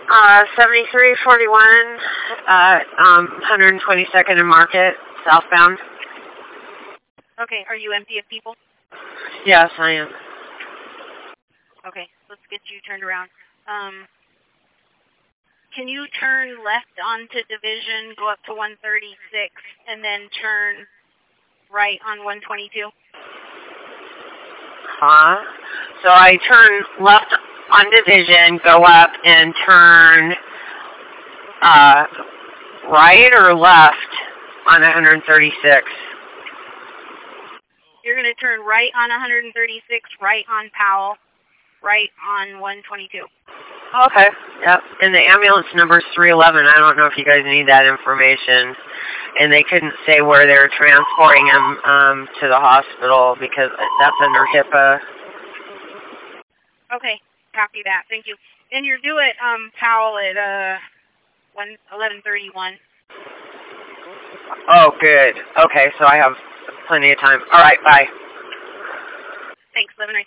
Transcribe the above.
7341 at 122nd and Market, southbound. Okay, are you empty of people? Yes, I am. Okay, let's get you turned around. Can you turn left onto Division, go up to 136, and then turn right on 122? Huh? So I turn left on Division, go up, and turn right or left on 136? You're going to turn right on 136, right on Powell, right on 122. Okay, yep. And the ambulance number is 311. I don't know if you guys need that information. And they couldn't say where they were transporting him to the hospital because that's under HIPAA. Okay, copy that. Thank you. And you're due at Powell at 11:31. Oh, good. Okay, so I have plenty of time. All right, bye. Thanks, 11:19.